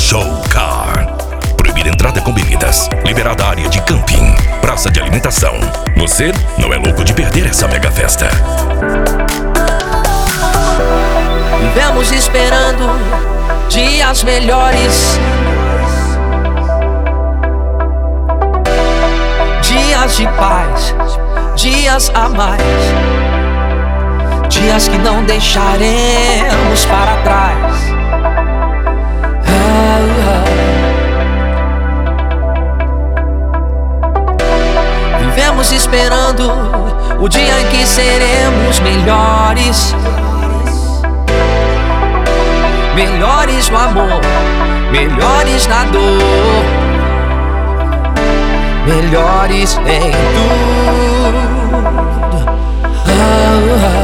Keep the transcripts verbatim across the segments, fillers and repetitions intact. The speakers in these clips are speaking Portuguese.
Show Car. Proibida entrada com bebidas. Liberada a área de camping. Praça de alimentação. Você não é louco de perder essa mega festa. Vivemos esperando dias melhores, dias de paz, dias a mais, dias que não deixaremos para trás. Ah, ah. Vivemos esperando o dia em que seremos melhores. Melhores no amor, melhores na dor, melhores em tudo. Ah, ah.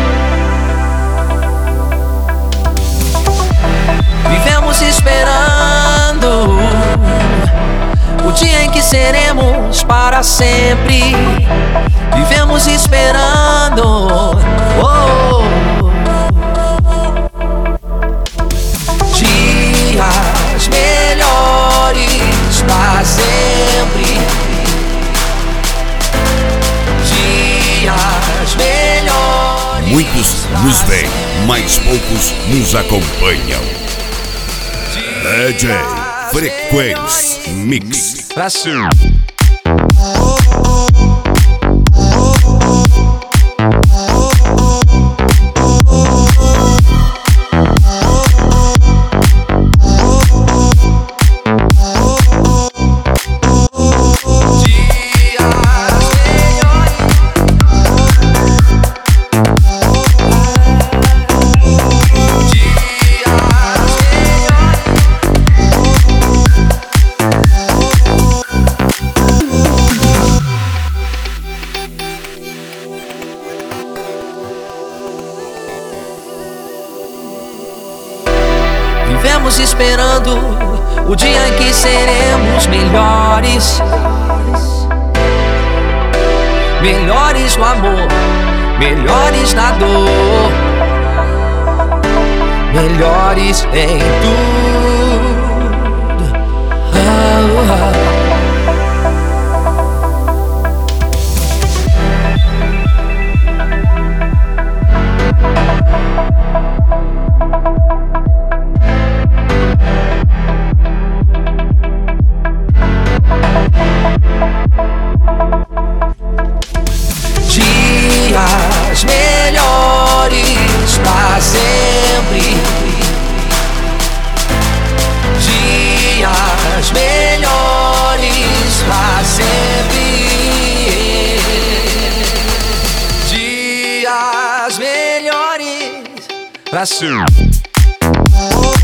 Vivemos esperando o dia em que seremos para sempre. Vivemos esperando oh, dias melhores pra sempre. Dias melhores. Muitos nos veem, mas poucos nos acompanham. D J Frequência Mix. Pra cima. Vivemos esperando o dia em que seremos melhores. Melhores no amor, melhores na dor, melhores em tudo. Ah, ah. Dias melhores pra sempre. Dias melhores pra sempre. Dias melhores pra sempre.